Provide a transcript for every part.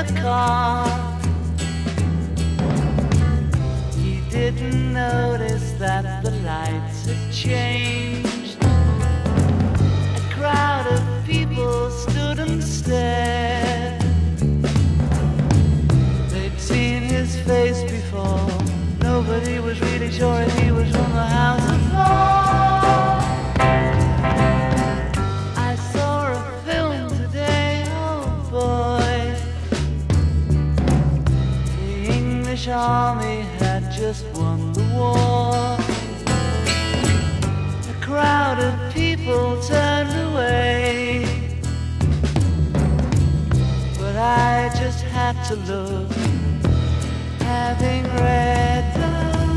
the car. He didn't notice that the lights had changed. A crowd of people stood and stared. They'd seen his face before. Nobody was really sure if he was from the House of Lords. I saw a film today, oh boy. The English army had just won the war. A crowd of people turned away, but I just had to look, having read the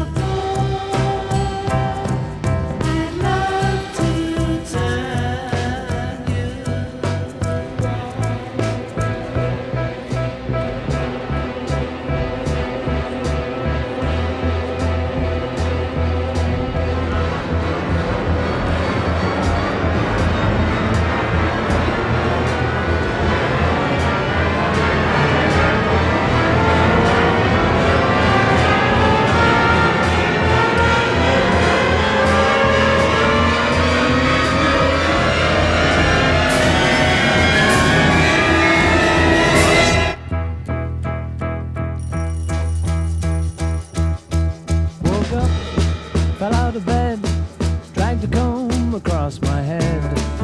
fell out of bed, dragged a comb across my head.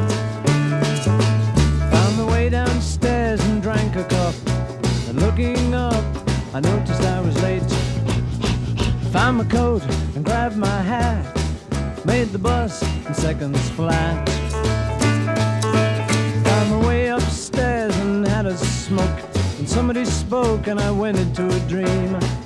Found my way downstairs and drank a cup. And looking up, I noticed I was late. Found my coat and grabbed my hat. Made the bus in seconds flat. Found my way upstairs and had a smoke. And somebody spoke and I went into a dream.